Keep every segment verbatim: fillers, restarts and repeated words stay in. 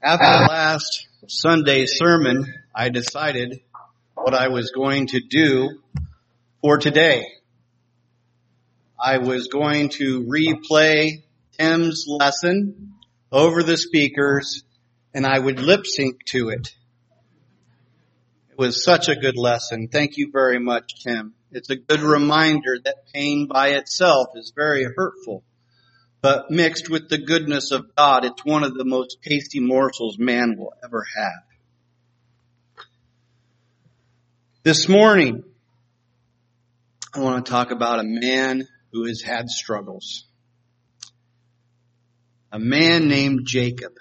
After last Sunday's sermon, I decided what I was going to do for today. I was going to replay Tim's lesson over the speakers, and I would lip sync to it. It was such a good lesson. Thank you very much, Tim. It's a good reminder that pain by itself is very hurtful. But mixed with the goodness of God, it's one of the most tasty morsels man will ever have. This morning, I want to talk about a man who has had struggles. A man named Jacob.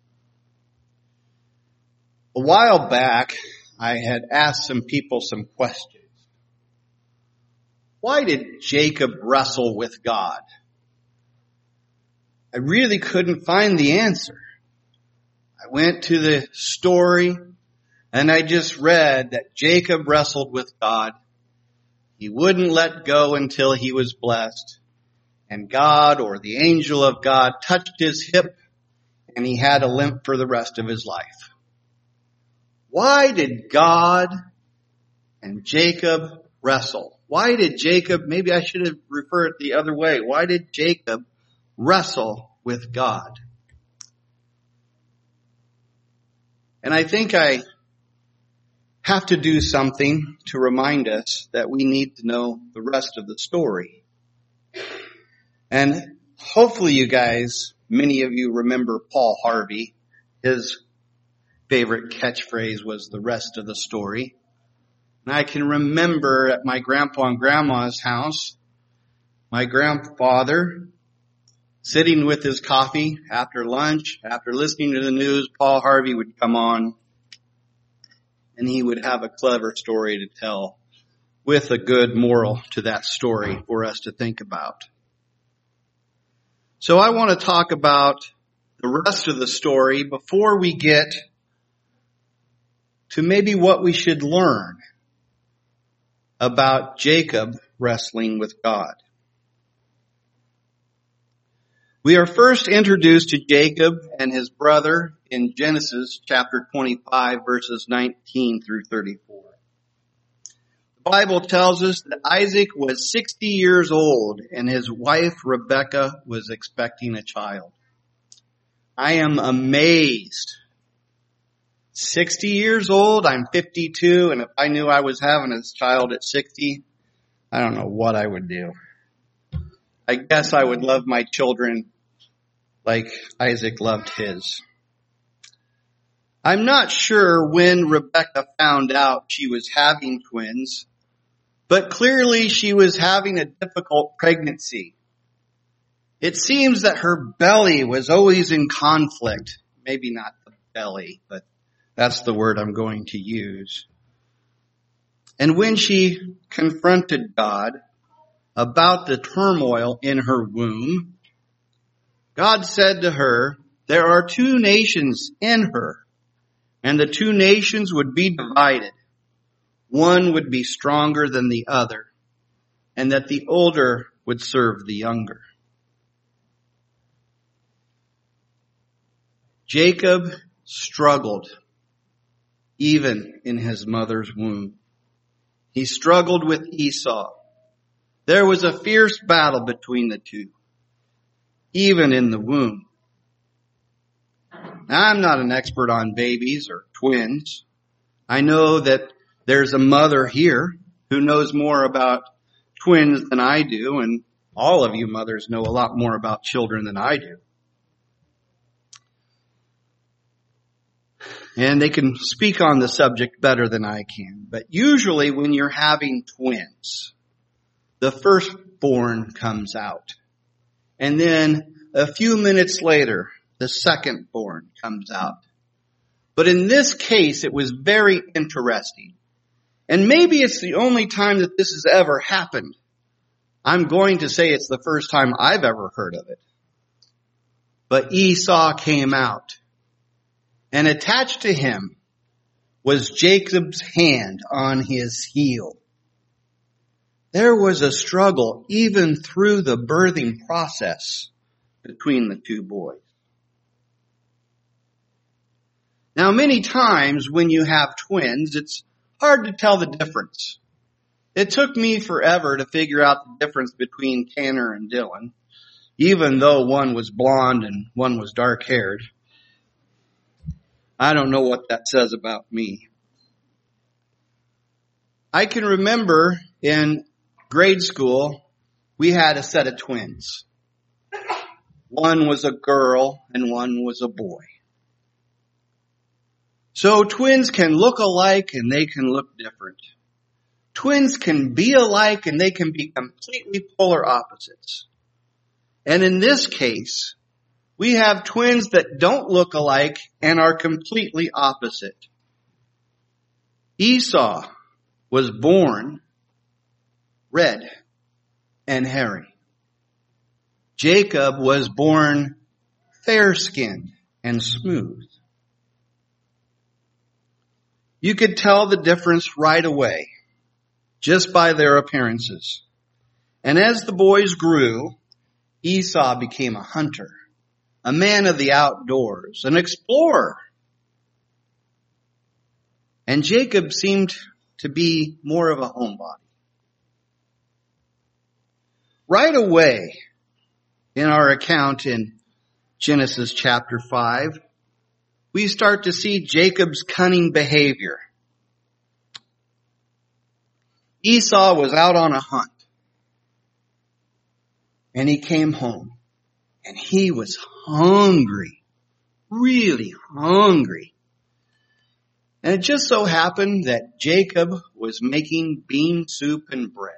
A while back, I had asked some people some questions. Why did Jacob wrestle with God? I really couldn't find the answer. I went to the story and I just read that Jacob wrestled with God. He wouldn't let go until he was blessed. And God, or the angel of God, touched his hip and he had a limp for the rest of his life. Why did God and Jacob wrestle? Why did Jacob, maybe I should have referred it the other way. Why did Jacob wrestle with God? And I think I have to do something to remind us that we need to know the rest of the story. And hopefully you guys, many of you remember Paul Harvey. His favorite catchphrase was the rest of the story. And I can remember at my grandpa and grandma's house, my grandfather sitting with his coffee after lunch, after listening to the news, Paul Harvey would come on and he would have a clever story to tell with a good moral to that story for us to think about. So I want to talk about the rest of the story before we get to maybe what we should learn about Jacob wrestling with God. We are first introduced to Jacob and his brother in Genesis chapter twenty-five, verses nineteen through thirty-four. The Bible tells us that Isaac was sixty years old and his wife Rebekah was expecting a child. I am amazed. sixty years old, I'm fifty-two, and if I knew I was having a child at sixty, I don't know what I would do. I guess I would love my children like Isaac loved his. I'm not sure when Rebekah found out she was having twins, but clearly she was having a difficult pregnancy. It seems that her belly was always in conflict. Maybe not the belly, but that's the word I'm going to use. And when she confronted God about the turmoil in her womb, God said to her, there are two nations in her, and the two nations would be divided. One would be stronger than the other, and that the older would serve the younger. Jacob struggled even in his mother's womb. He struggled with Esau. There was a fierce battle between the two, even in the womb. Now, I'm not an expert on babies or twins. I know that there's a mother here who knows more about twins than I do, and all of you mothers know a lot more about children than I do. And they can speak on the subject better than I can. But usually when you're having twins, the firstborn comes out. And then a few minutes later, the secondborn comes out. But in this case, it was very interesting. And maybe it's the only time that this has ever happened. I'm going to say it's the first time I've ever heard of it. But Esau came out. And attached to him was Jacob's hand on his heel. There was a struggle even through the birthing process between the two boys. Now, many times when you have twins, it's hard to tell the difference. It took me forever to figure out the difference between Tanner and Dylan, even though one was blonde and one was dark-haired. I don't know what that says about me. I can remember in grade school, we had a set of twins. One was a girl and one was a boy. So twins can look alike and they can look different. Twins can be alike and they can be completely polar opposites. And in this case, we have twins that don't look alike and are completely opposite. Esau was born red and hairy. Jacob was born fair-skinned and smooth. You could tell the difference right away, just by their appearances. And as the boys grew, Esau became a hunter, a man of the outdoors, an explorer. And Jacob seemed to be more of a homebody. Right away, in our account in Genesis chapter five, we start to see Jacob's cunning behavior. Esau was out on a hunt. And he came home. And he was hungry. Really hungry. And it just so happened that Jacob was making bean soup and bread.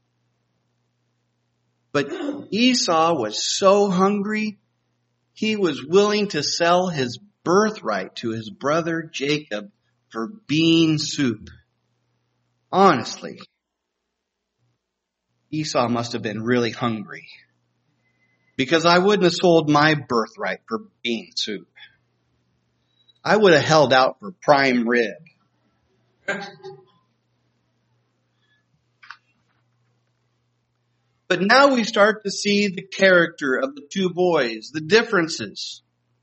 But Esau was so hungry, he was willing to sell his birthright to his brother Jacob for bean soup. Honestly, Esau must have been really hungry, because I wouldn't have sold my birthright for bean soup. I would have held out for prime rib. But now we start to see the character of the two boys, the differences.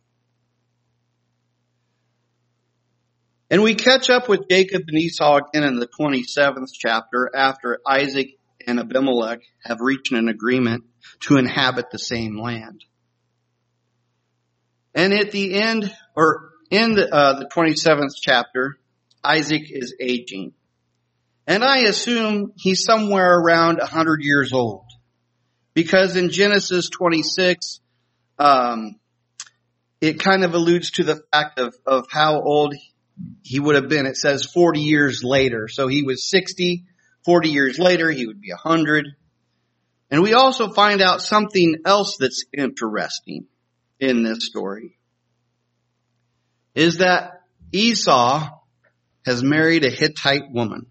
And we catch up with Jacob and Esau again in the twenty-seventh chapter after Isaac and Abimelech have reached an agreement to inhabit the same land. And at the end, or in the, uh, the twenty-seventh chapter, Isaac is aging. And I assume he's somewhere around one hundred years old. Because in Genesis twenty-six, um, it kind of alludes to the fact of, of how old he would have been. It says forty years later. So he was sixty. forty years later, he would be one hundred. And we also find out something else that's interesting in this story. Is that Esau has married a Hittite woman.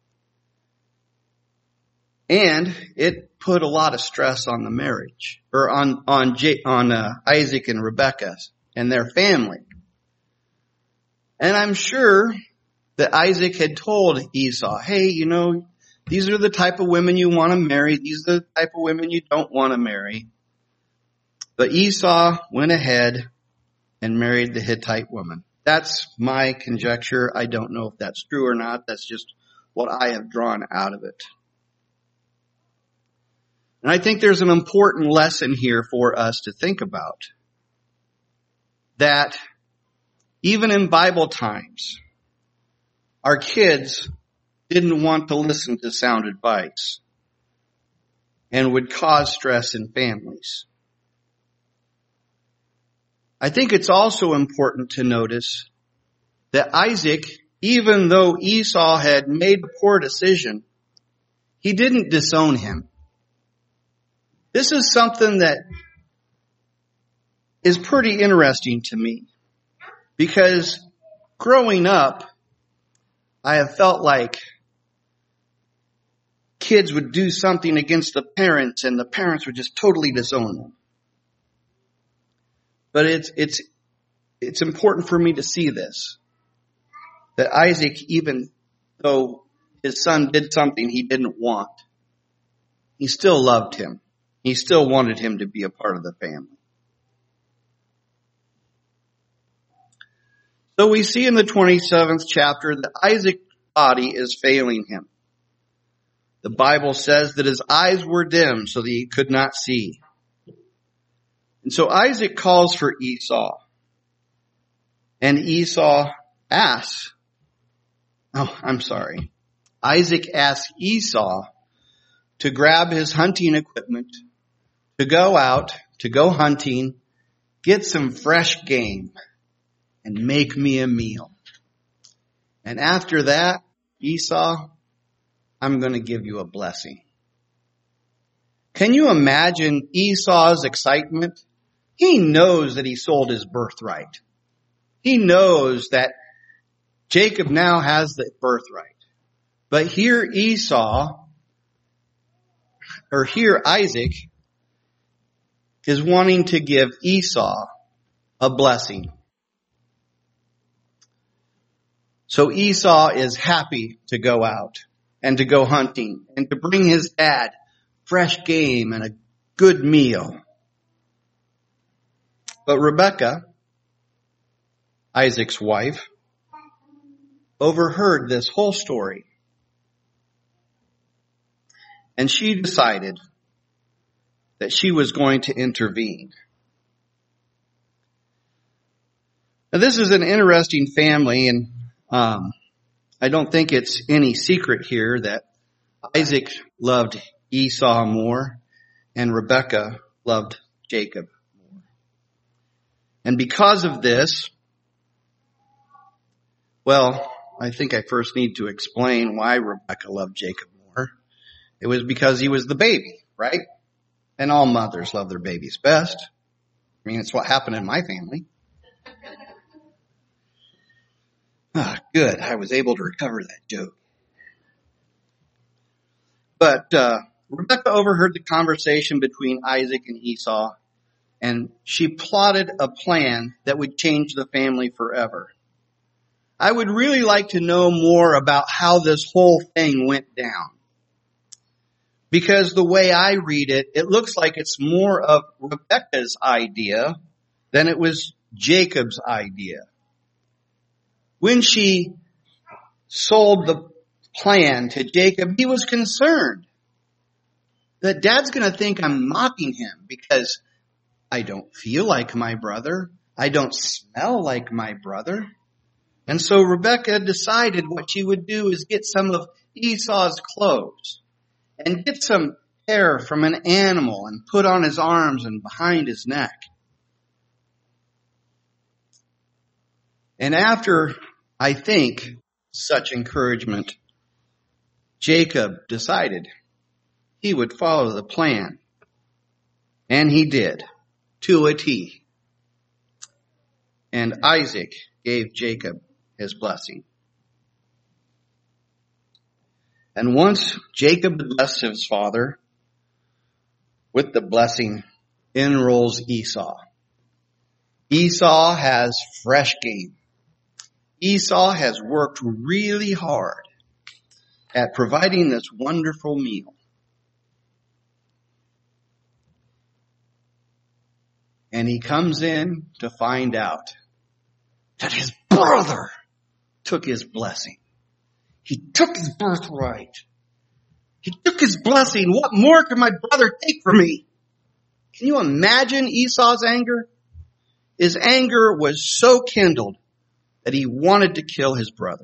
And it put a lot of stress on the marriage, or on on J, on uh, Isaac and Rebekah and their family. And I'm sure that Isaac had told Esau, hey, you know, these are the type of women you want to marry. These are the type of women you don't want to marry. But Esau went ahead and married the Hittite woman. That's my conjecture. I don't know if that's true or not. That's just what I have drawn out of it. And I think there's an important lesson here for us to think about. That even in Bible times, our kids didn't want to listen to sound advice and would cause stress in families. I think it's also important to notice that Isaac, even though Esau had made a poor decision, he didn't disown him. This is something that is pretty interesting to me, because growing up, I have felt like kids would do something against the parents and the parents would just totally disown them. But it's, it's, it's important for me to see this. That Isaac, even though his son did something he didn't want, he still loved him. He still wanted him to be a part of the family. So we see in the twenty-seventh chapter that Isaac's body is failing him. The Bible says that his eyes were dim so that he could not see. And so Isaac calls for Esau. And Esau asks, oh, I'm sorry. Isaac asks Esau to grab his hunting equipment, to go out, to go hunting, get some fresh game, and make me a meal. And after that, Esau, I'm going to give you a blessing. Can you imagine Esau's excitement? He knows that he sold his birthright. He knows that Jacob now has the birthright. But here Esau, or here Isaac, is wanting to give Esau a blessing. So Esau is happy to go out and to go hunting and to bring his dad fresh game and a good meal. But Rebekah, Isaac's wife, overheard this whole story. And she decided that she was going to intervene. Now, this is an interesting family, and um, I don't think it's any secret here that Isaac loved Esau more and Rebekah loved Jacob more. And because of this, well, I think I first need to explain why Rebekah loved Jacob more. It was because he was the baby, right? And all mothers love their babies best. I mean, it's what happened in my family. Ah, good. I was able to recover that joke. But uh, Rebekah overheard the conversation between Isaac and Esau, and she plotted a plan that would change the family forever. I would really like to know more about how this whole thing went down. Because the way I read it, it looks like it's more of Rebekah's idea than it was Jacob's idea. When she sold the plan to Jacob, he was concerned that Dad's going to think I'm mocking him because I don't feel like my brother. I don't smell like my brother. And so Rebekah decided what she would do is get some of Esau's clothes and get some hair from an animal and put on his arms and behind his neck. And after, I think, such encouragement, Jacob decided he would follow the plan. And he did, to a T. And Isaac gave Jacob his blessing. And once Jacob blessed his father, with the blessing, in rolls Esau. Esau has fresh game. Esau has worked really hard at providing this wonderful meal. And he comes in to find out that his brother took his blessing. He took his birthright. He took his blessing. What more could my brother take from me? Can you imagine Esau's anger? His anger was so kindled that he wanted to kill his brother.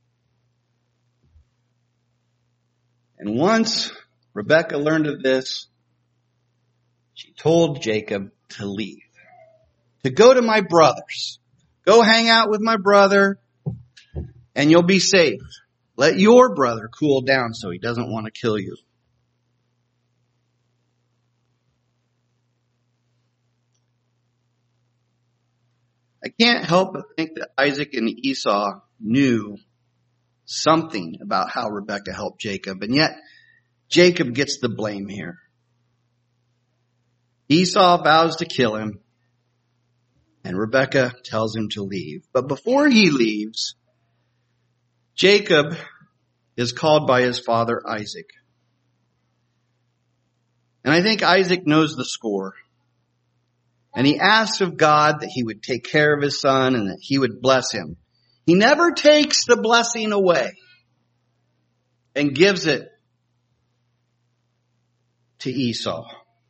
And once Rebekah learned of this, she told Jacob to leave, to go to my brothers. Go hang out with my brother and you'll be safe. Let your brother cool down so he doesn't want to kill you. I can't help but think that Isaac and Esau knew something about how Rebekah helped Jacob, and yet Jacob gets the blame here. Esau vows to kill him, and Rebekah tells him to leave. But before he leaves, Jacob is called by his father Isaac. And I think Isaac knows the score. And he asks of God that he would take care of his son and that he would bless him. He never takes the blessing away and gives it to Esau.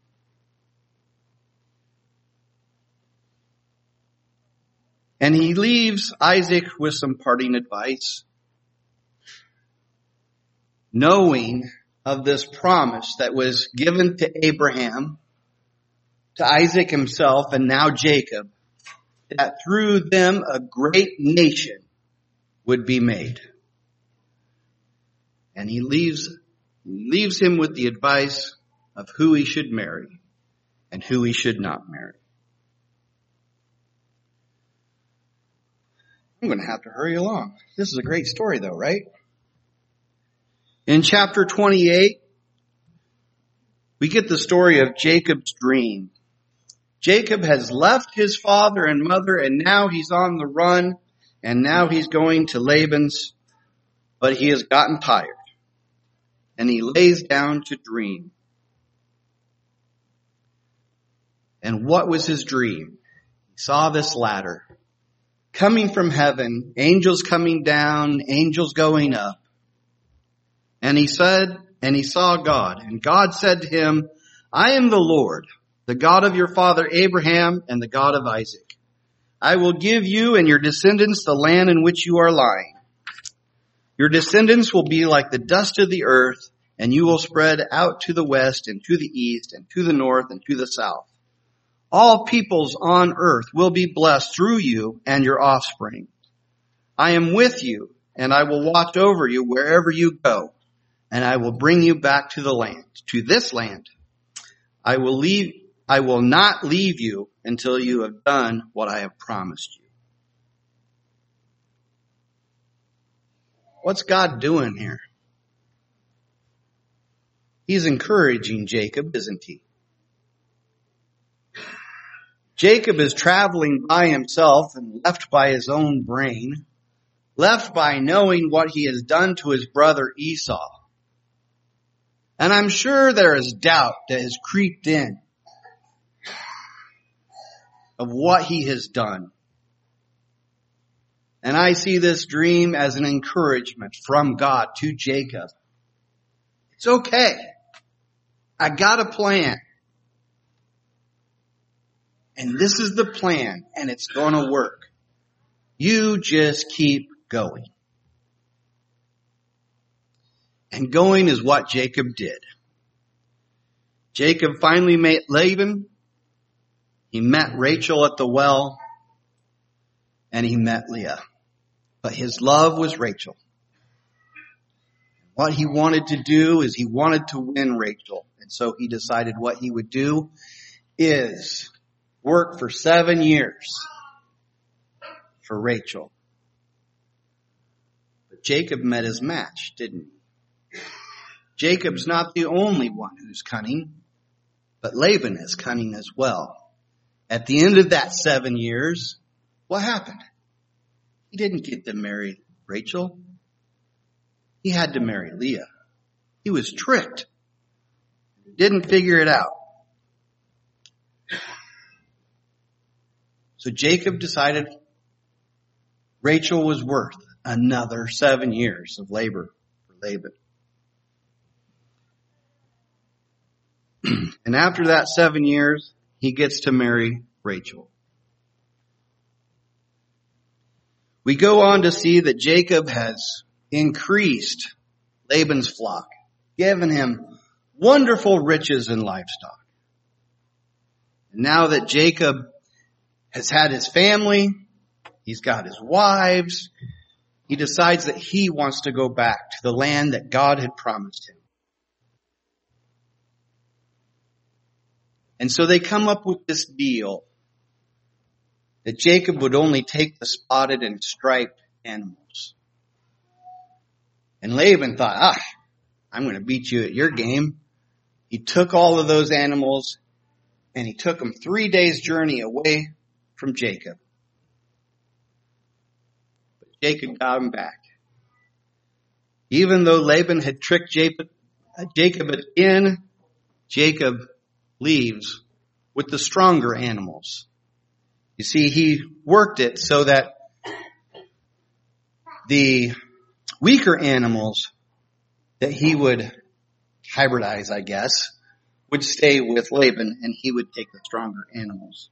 And he leaves Isaac with some parting advice, knowing of this promise that was given to Abraham, to Isaac himself, and now Jacob, that through them a great nation would be made. And he leaves, leaves him with the advice of who he should marry and who he should not marry. I'm going to have to hurry along. This is a great story though, right? In chapter twenty-eight, we get the story of Jacob's dream. Jacob has left his father and mother, and now he's on the run, and now he's going to Laban's, but he has gotten tired, and he lays down to dream. And what was his dream? He saw this ladder coming from heaven, angels coming down, angels going up. And he said, and he saw God, and God said to him, I am the Lord, the God of your father Abraham and the God of Isaac. I will give you and your descendants the land in which you are lying. Your descendants will be like the dust of the earth, and you will spread out to the west and to the east and to the north and to the south. All peoples on earth will be blessed through you and your offspring. I am with you, and I will watch over you wherever you go, and I will bring you back to the land, to this land. I will leave, I will not leave you until you have done what I have promised you. What's God doing here? He's encouraging Jacob, isn't he? Jacob is traveling by himself and left by his own brain, left by knowing what he has done to his brother Esau. And I'm sure there is doubt that has creeped in of what he has done. And I see this dream as an encouragement from God to Jacob. It's okay. I got a plan. And this is the plan, and it's going to work. You just keep going. And going is what Jacob did. Jacob finally met Laban. He met Rachel at the well. And he met Leah. But his love was Rachel. What he wanted to do is he wanted to win Rachel. And so he decided what he would do is work for seven years for Rachel. But Jacob met his match, didn't he? Jacob's not the only one who's cunning, but Laban is cunning as well. At the end of that seven years, what happened? He didn't get to marry Rachel. He had to marry Leah. He was tricked. He didn't figure it out. So Jacob decided Rachel was worth another seven years of labor for Laban. And after that seven years, he gets to marry Rachel. We go on to see that Jacob has increased Laban's flock, given him wonderful riches and livestock. And now that Jacob has had his family, he's got his wives, he decides that he wants to go back to the land that God had promised him. And so they come up with this deal that Jacob would only take the spotted and striped animals. And Laban thought, ah, I'm going to beat you at your game. He took all of those animals and he took them three days' journey away from Jacob. But Jacob got him back. Even though Laban had tricked Jacob, Jacob again, Jacob leaves with the stronger animals. You see, he worked it so that the weaker animals that he would hybridize, I guess, would stay with Laban, and he would take the stronger animals.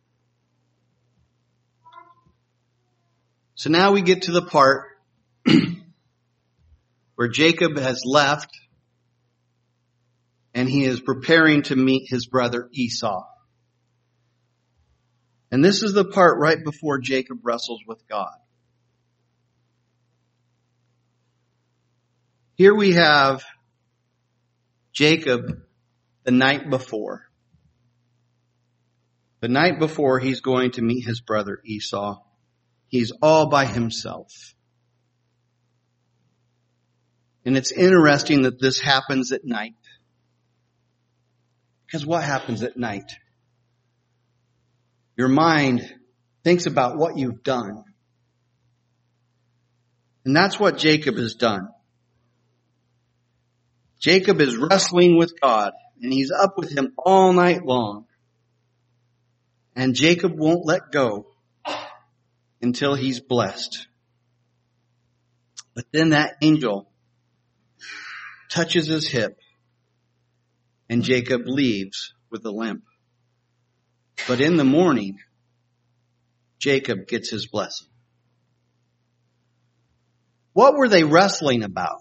So now we get to the part where Jacob has left and he is preparing to meet his brother Esau. And this is the part right before Jacob wrestles with God. Here we have Jacob the night before. The night before he's going to meet his brother Esau. He's all by himself. And it's interesting that this happens at night. Because what happens at night? Your mind thinks about what you've done. And that's what Jacob has done. Jacob is wrestling with God, and he's up with him all night long. And Jacob won't let go until he's blessed. But then that angel touches his hip, and Jacob leaves with a limp. But in the morning, Jacob gets his blessing. What were they wrestling about?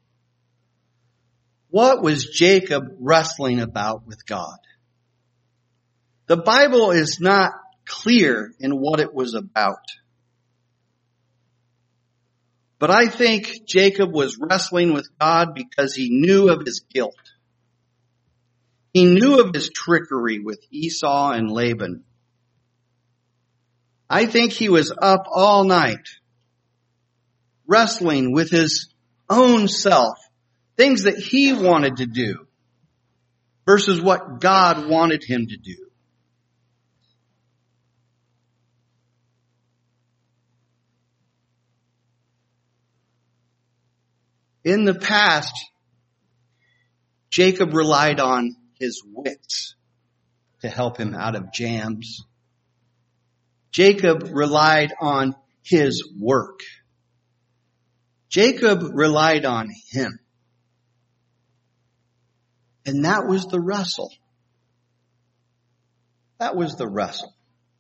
What was Jacob wrestling about with God? The Bible is not clear in what it was about. But I think Jacob was wrestling with God because he knew of his guilt. He knew of his trickery with Esau and Laban. I think he was up all night wrestling with his own self, things that he wanted to do versus what God wanted him to do. In the past, Jacob relied on his wits to help him out of jams. Jacob relied on his work. Jacob relied on him. And that was the wrestle. That was the wrestle.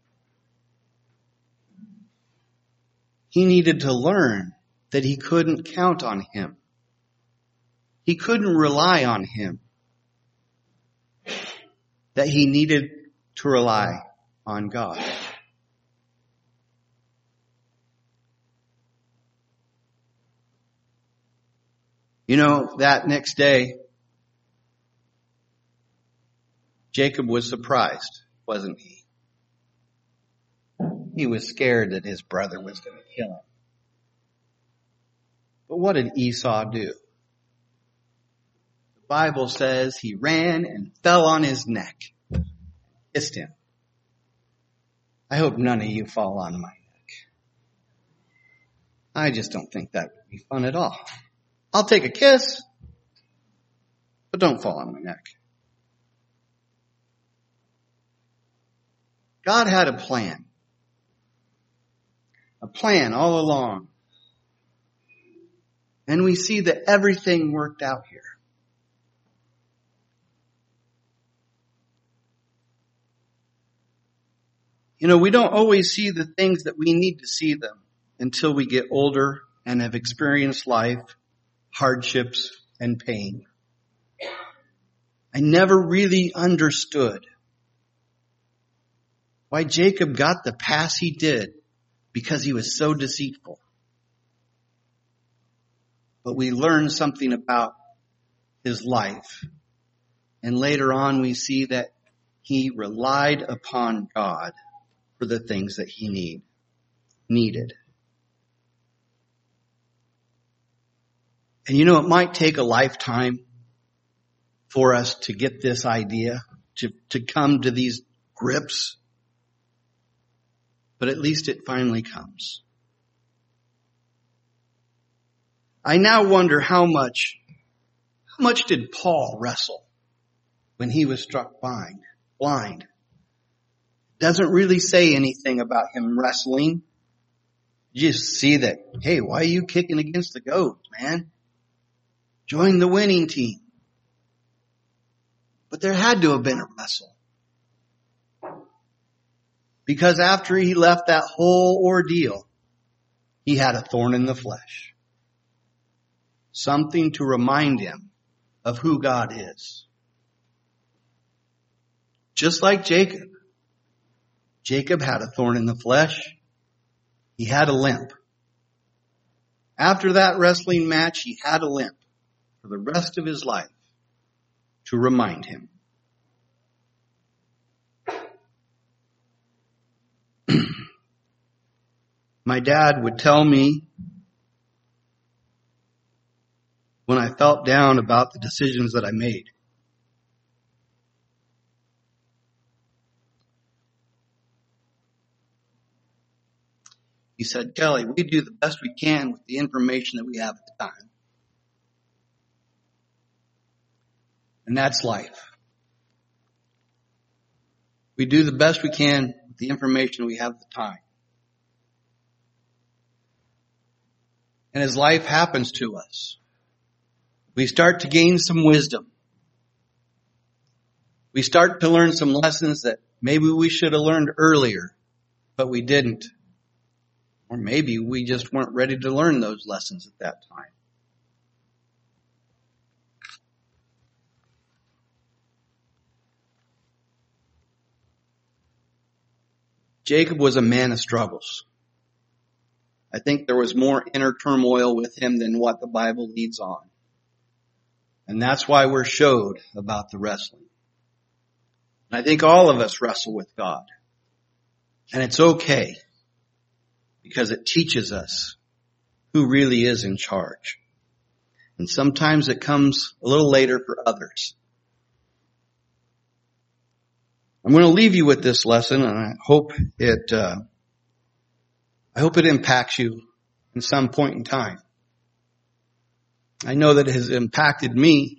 He needed to learn that he couldn't count on him. He couldn't rely on him. That he needed to rely on God. You know, that next day, Jacob was surprised, wasn't he? He was scared that his brother was going to kill him. But what did Esau do? The Bible says he ran and fell on his neck, kissed him. I hope none of you fall on my neck. I just don't think that would be fun at all. I'll take a kiss, but don't fall on my neck. God had a plan. A plan all along. And we see that everything worked out here. You know, we don't always see the things that we need to see them until we get older and have experienced life, hardships, and pain. I never really understood why Jacob got the pass he did because he was so deceitful. But we learn something about his life. And later on we see that he relied upon God for the things that he need, needed. And you know, it might take a lifetime for us to get this idea, to, to come to these grips. But at least it finally comes. I now wonder how much, how much did Paul wrestle when he was struck blind? blind? Doesn't really say anything about him wrestling. You just see that, hey, why are you kicking against the goat, man? Join the winning team. But there had to have been a wrestle. Because after he left that whole ordeal, he had a thorn in the flesh. Something to remind him of who God is. Just like Jacob. Jacob had a thorn in the flesh. He had a limp. After that wrestling match, he had a limp for the rest of his life to remind him. My dad would tell me when I felt down about the decisions that I made. He said, Kelly, we do the best we can with the information that we have at the time. And that's life. We do the best we can with the information we have at the time. And as life happens to us, we start to gain some wisdom. We start to learn some lessons that maybe we should have learned earlier, but we didn't. Or maybe we just weren't ready to learn those lessons at that time. Jacob was a man of struggles. I think there was more inner turmoil with him than what the Bible leads on. And that's why we're showed about the wrestling. And I think all of us wrestle with God. And it's okay, because it teaches us who really is in charge. And sometimes it comes a little later for others. I'm going to leave you with this lesson, and I hope it, uh, I hope it impacts you in some point in time. I know that it has impacted me.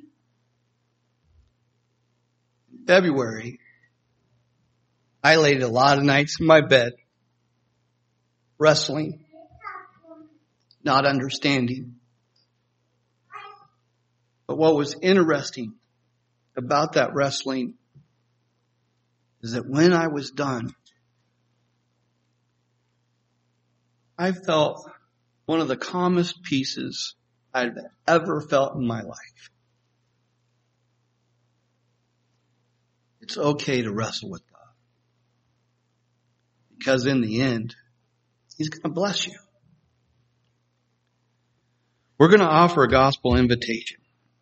In February, I laid a lot of nights in my bed, wrestling, not understanding. But what was interesting about that wrestling is that when I was done, I felt one of the calmest pieces I've ever felt in my life. It's okay to wrestle with God, because in the end, He's going to bless you. We're going to offer a gospel invitation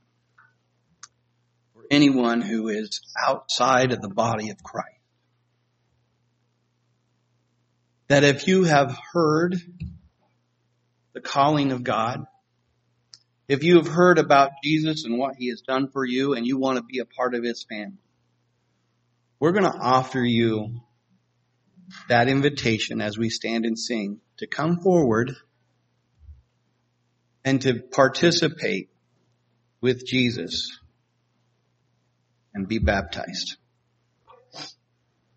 for anyone who is outside of the body of Christ. That if you have heard the calling of God, if you have heard about Jesus and what He has done for you and you want to be a part of His family, we're going to offer you that invitation as we stand and sing to come forward and to participate with Jesus and be baptized.